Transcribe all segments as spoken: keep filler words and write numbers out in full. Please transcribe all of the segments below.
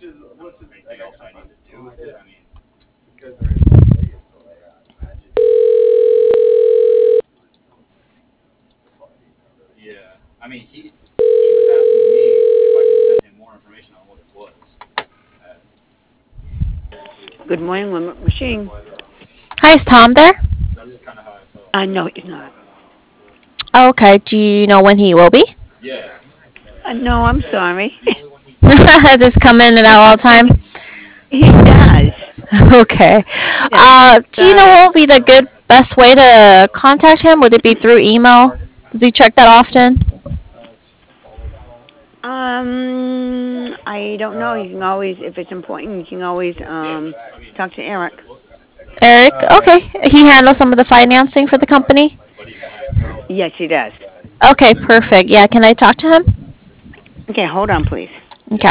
Anything else I need to do with it? I mean, yeah. I mean, he he was asking me if I could send him more information on what it was. Good morning, Limit Machine. Hi, is Tom there? That's just kind of how I felt. I know he's not. Oh, okay. Do you know when he will be? Yeah. Uh, no, I'm sorry. Just come in and out all the time? He does. Okay. Yes, Uh, do you know sorry. what would be the good best way to contact him? Would it be through email? Does he check that often? Um, I don't know. You can always, if it's important, you can always um talk to Eric. Eric? Okay. He handles some of the financing for the company? Yes, he does. Okay, perfect. Yeah, can I talk to him? Okay, hold on, please. Okay.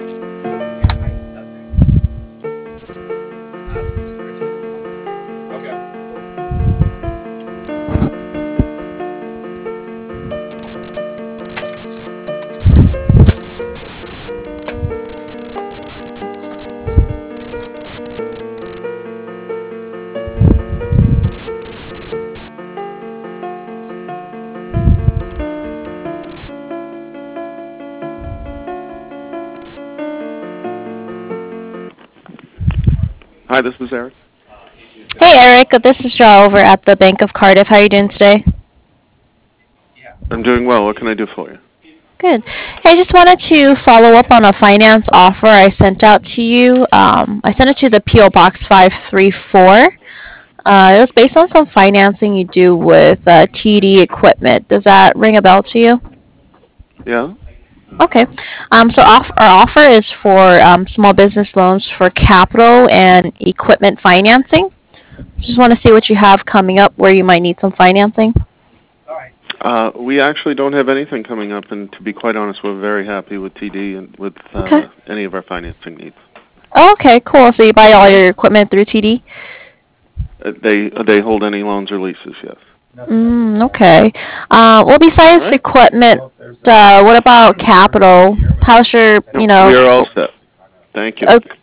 Hi, this is Eric. Hey, Eric. This is Joe over at the Bank of Cardiff. How are you doing today? I'm doing well. What can I do for you? Good. Hey, I just wanted to follow up on a finance offer I sent out to you. Um, I sent it to the P O Box five three four. Uh, it was based on some financing you do with uh, T D equipment. Does that ring a bell to you? Yeah? Okay. Um, so off- our offer is for um, small business loans for capital and equipment financing. Just want to see what you have coming up where you might need some financing. Uh, we actually don't have anything coming up, and to be quite honest, we're very happy with T D and with uh, Okay. any of our financing needs. Oh, okay, cool. So you buy all your equipment through T D? Uh, they they hold any loans or leases, yes. Mm, okay. Uh, well, besides All right. equipment, uh, what about capital? How's your, No, you know? we are all set. Thank you. Uh,